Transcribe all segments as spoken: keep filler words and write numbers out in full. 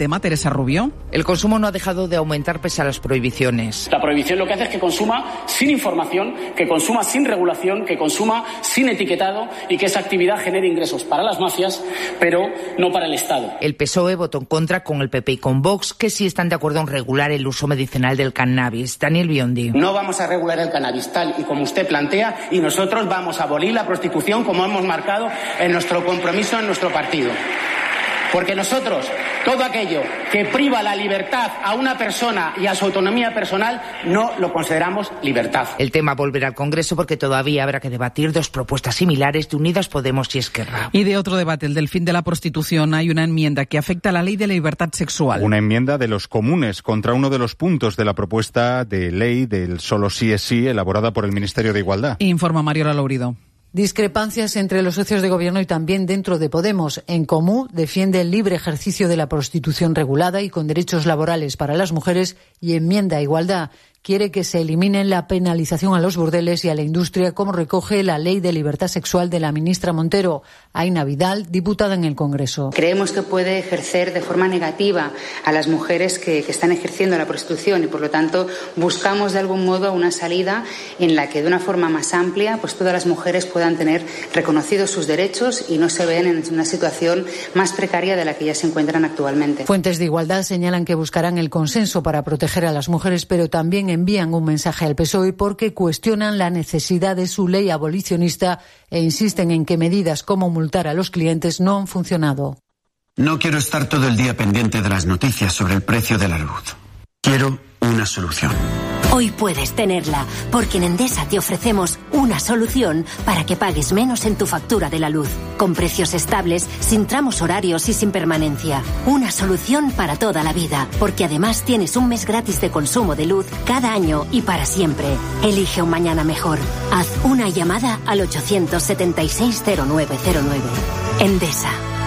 tema, Teresa Rubio? El consumo no ha dejado de aumentar pese a las prohibiciones. La prohibición lo que hace es que consuma sin información, que consuma sin regulación, que consuma sin etiquetado y que esa actividad genere ingresos para las mafias, pero no para el Estado. El P S O E votó en contra con el P P y con Vox, que sí están de acuerdo en regular el uso medicinal del cannabis. Daniel Biondi. No vamos a regular el cannabis tal y como usted plantea, y nosotros vamos a abolir la prostitución como hemos marcado en nuestro compromiso en nuestro partido. Porque nosotros, todo aquello que priva la libertad a una persona y a su autonomía personal, no lo consideramos libertad. El tema volverá al Congreso porque todavía habrá que debatir dos propuestas similares de Unidas Podemos y Esquerra. Y de otro debate, el del fin de la prostitución, hay una enmienda que afecta a la ley de la libertad sexual. Una enmienda de los comunes contra uno de los puntos de la propuesta de ley del solo sí es sí, elaborada por el Ministerio de Igualdad. Informa Mariola Lourido. Discrepancias entre los socios de gobierno y también dentro de Podemos. En Comú defiende el libre ejercicio de la prostitución regulada y con derechos laborales para las mujeres, y enmienda a Igualdad. Quiere que se elimine la penalización a los burdeles y a la industria, como recoge la Ley de Libertad Sexual de la ministra Montero. Aina Vidal, diputada en el Congreso. Creemos que puede ejercer de forma negativa a las mujeres que, que están ejerciendo la prostitución y, por lo tanto, buscamos de algún modo una salida en la que de una forma más amplia pues todas las mujeres puedan tener reconocidos sus derechos y no se vean en una situación más precaria de la que ya se encuentran actualmente. Fuentes de Igualdad señalan que buscarán el consenso para proteger a las mujeres, pero también envían un mensaje al P S O E porque cuestionan la necesidad de su ley abolicionista e insisten en que medidas como multar a los clientes no han funcionado. No quiero estar todo el día pendiente de las noticias sobre el precio de la luz. Quiero una solución. Hoy puedes tenerla, porque en Endesa te ofrecemos una solución para que pagues menos en tu factura de la luz, con precios estables, sin tramos horarios y sin permanencia. Una solución para toda la vida, porque además tienes un mes gratis de consumo de luz cada año y para siempre. Elige un mañana mejor. Haz una llamada al ochocientos setenta y seis cero nueve cero nueve. Endesa.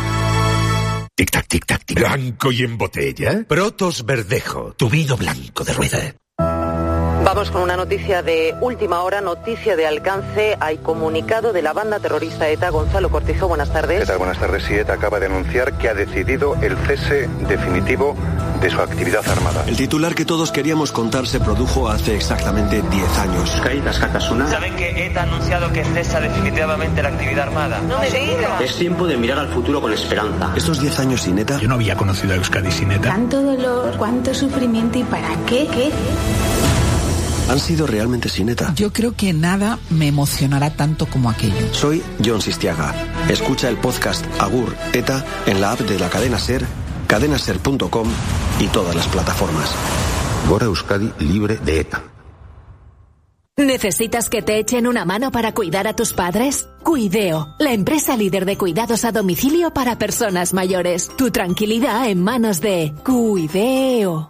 Tic-tac, tic-tac, tic. Blanco y en botella. Protos Verdejo, tu vino blanco de rueda. Vamos con una noticia de última hora, noticia de alcance. Hay comunicado de la banda terrorista ETA. Gonzalo Cortizo, buenas tardes. ¿Qué tal? Buenas tardes. Sí, ETA acaba de anunciar que ha decidido el cese definitivo de su actividad armada. El titular que todos queríamos contar se produjo hace exactamente diez años. ¿Saben que ETA ha anunciado que cesa definitivamente la actividad armada? No me digas. Es tiempo de mirar al futuro con esperanza. Estos diez años sin ETA... Yo no había conocido a Euskadi sin ETA. Tanto dolor, cuánto sufrimiento y para qué, qué... Han sido realmente sin ETA. Yo creo que nada me emocionará tanto como aquello. Soy Jon Sistiaga. Escucha el podcast Agur ETA en la app de la cadena SER, cadena ser punto com y todas las plataformas. Gora Euskadi libre de ETA. ¿Necesitas que te echen una mano para cuidar a tus padres? Cuideo, la empresa líder de cuidados a domicilio para personas mayores. Tu tranquilidad en manos de Cuideo.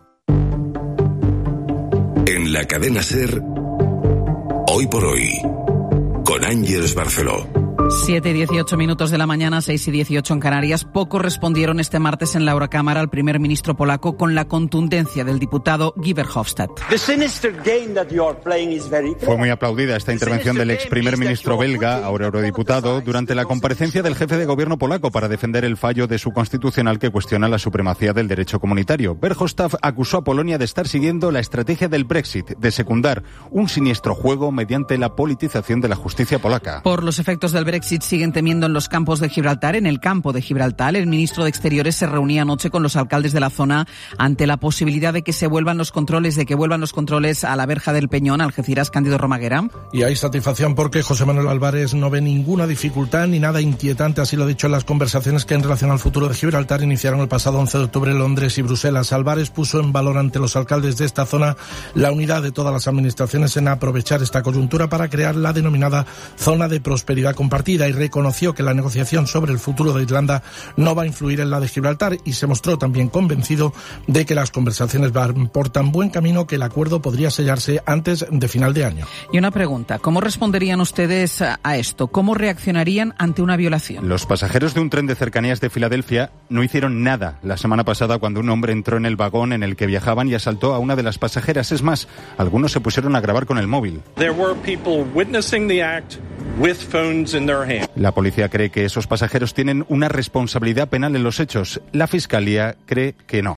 En la cadena SER, hoy por hoy, con Ángeles Barceló. siete y dieciocho minutos de la mañana, seis y dieciocho en Canarias. Pocos respondieron este martes en la Eurocámara al primer ministro polaco con la contundencia del diputado Guy Verhofstadt. Fue muy aplaudida esta intervención del ex primer ministro belga, ahora eurodiputado, durante la comparecencia del jefe de gobierno polaco para defender el fallo de su constitucional que cuestiona la supremacía del derecho comunitario. Verhofstadt acusó a Polonia de estar siguiendo la estrategia del Brexit, de secundar un siniestro juego mediante la politización de la justicia polaca. Por los efectos del Brexit siguen temiendo en los campos de Gibraltar. En el campo de Gibraltar, el ministro de Exteriores se reunía anoche con los alcaldes de la zona ante la posibilidad de que se vuelvan los controles, de que vuelvan los controles a la verja del Peñón, Algeciras. Cándido Romaguera. Y hay satisfacción porque José Manuel Álvarez no ve ninguna dificultad ni nada inquietante, así lo ha dicho en las conversaciones que en relación al futuro de Gibraltar iniciaron el pasado once de octubre en Londres y Bruselas. Álvarez puso en valor ante los alcaldes de esta zona la unidad de todas las administraciones en aprovechar esta coyuntura para crear la denominada zona de prosperidad compartida, y reconoció que la negociación sobre el futuro de Irlanda no va a influir en la de Gibraltar, y se mostró también convencido de que las conversaciones van por tan buen camino que el acuerdo podría sellarse antes de final de año. Y una pregunta, ¿cómo responderían ustedes a esto? ¿Cómo reaccionarían ante una violación? Los pasajeros de un tren de cercanías de Filadelfia no hicieron nada la semana pasada cuando un hombre entró en el vagón en el que viajaban y asaltó a una de las pasajeras. Es más, algunos se pusieron a grabar con el móvil. There were people witnessing the act with phones in their hand. La policía cree que esos pasajeros tienen una responsabilidad penal en los hechos. La fiscalía cree que no.